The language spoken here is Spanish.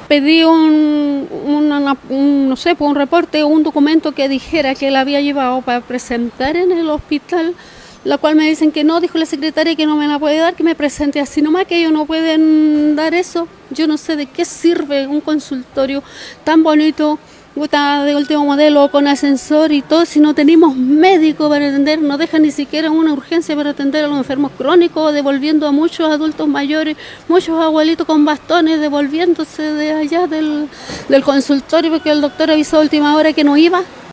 pedí no sé, un reporte o un documento que dijera que la había llevado para presentar en el hospital, la cual me dicen que no, dijo la secretaria que no me la puede dar, que me presente así nomás, que ellos no pueden dar eso. Yo no sé de qué sirve un consultorio tan bonito, de último modelo, con ascensor y todo, si no tenemos médico para atender, no dejan ni siquiera una urgencia para atender a los enfermos crónicos, devolviendo a muchos adultos mayores, muchos abuelitos con bastones, devolviéndose de allá del consultorio porque el doctor avisó a última hora que no iba.